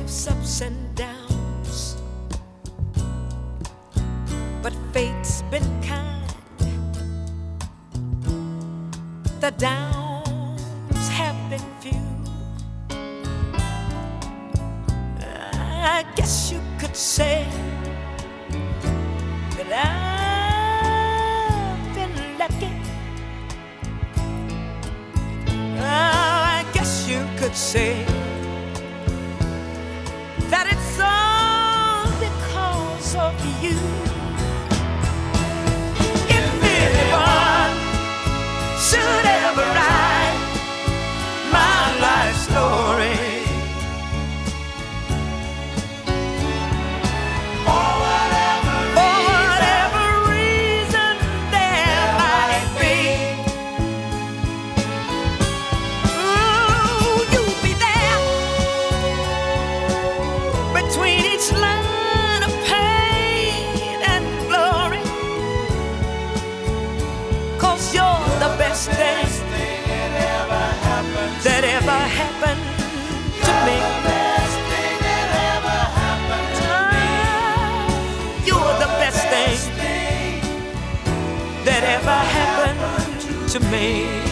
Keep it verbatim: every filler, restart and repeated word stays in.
life's ups and downs, but fate's been kind. The downs have been few. I guess you could say that I've been lucky. I guess you could say that it's all because of you. If anyone should ever write my life story, for whatever, for whatever reason there might be, ooh, you'll be there between each line of pain and glory, 'cause you're the best thing that ever happened to me. You're the best thing that ever happened to me.